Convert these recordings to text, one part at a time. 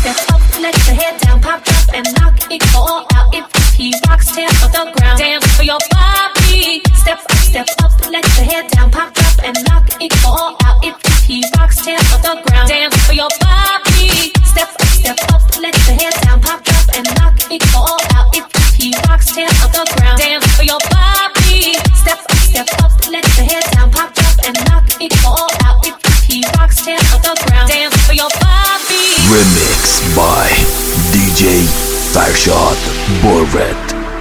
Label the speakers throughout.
Speaker 1: step up, let your head down, pop, drop, and knock it all out. If he rocks, tear up the ground, dance for your Bobby. Step up, let your head down, pop, drop, and knock it all out. If he rocks, tear up the ground, dance for your Bobby. Step up, let your head down, pop, drop, and knock it all out. If he rocks, tear up the ground, dance for your Bobby. Step up, let your head down, pop, drop, and knock it all out. If he rocks, tear up the ground, dance for your Bobby.
Speaker 2: Remix by DJ Farshad Borvet.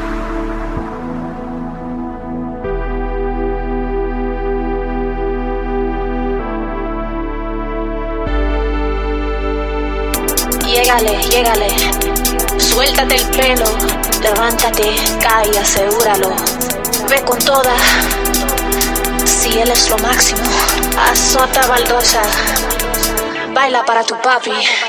Speaker 3: Llégale, suéltate el pelo, levántate, cae y asegúralo. Ve con toda, si él es lo máximo, azota baldosa, baila para tu papi.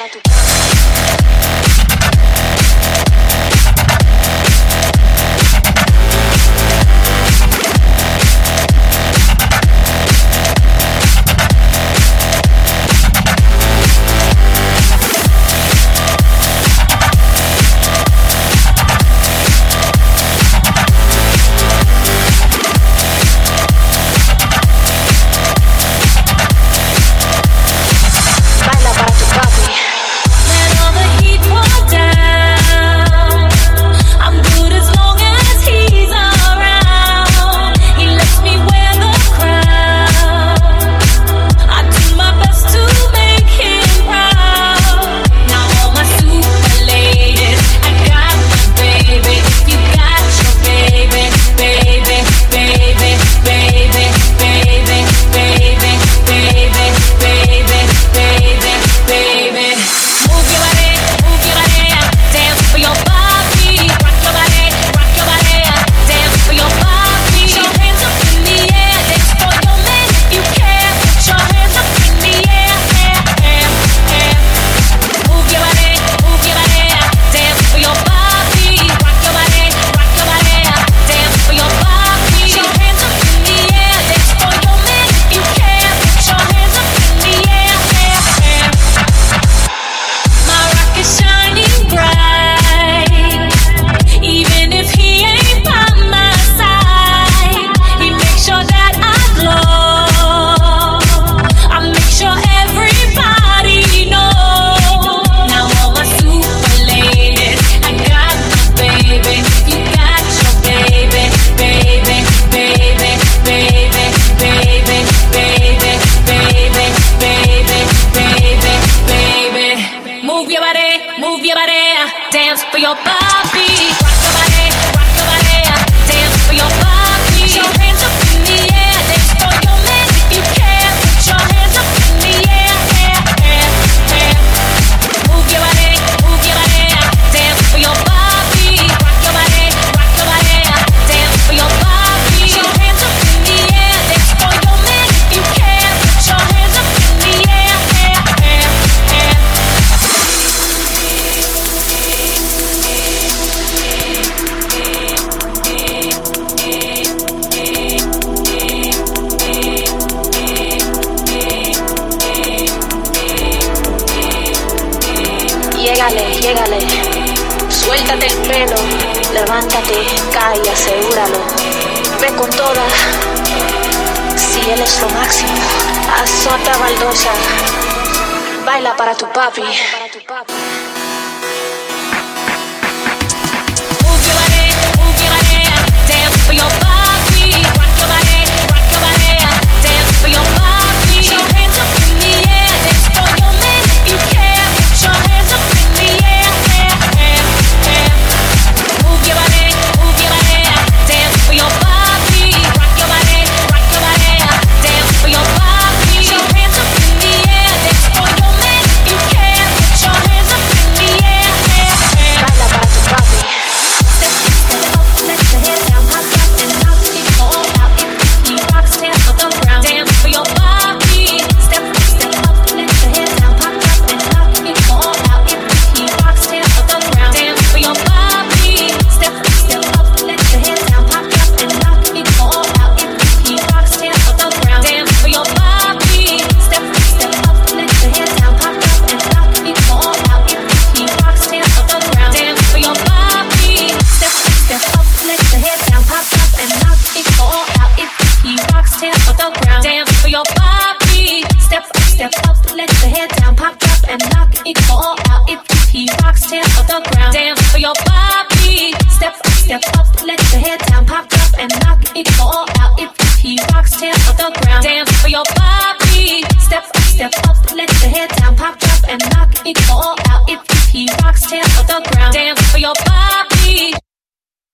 Speaker 3: Llégale, suéltate el pelo, levántate, cae y asegúralo. Ve con toda, si él es lo máximo, azota baldosa, baila para tu papi. Move your body, dance for your papi. Rock your body, dance for your papi. Put your hands up in the air, dance for your man if you care. Put your hands up in the air, Move your body, dance for your papi. Rock your body, dance for your papi. Put your hands up in the air, dance for your man if you care. Put your hands up in the air.
Speaker 1: off the ground. Dance for your Bobby. Step up, let your head down, pop, drop, and knock it all out. If he rocks, tear off the ground. Dance for your Bobby.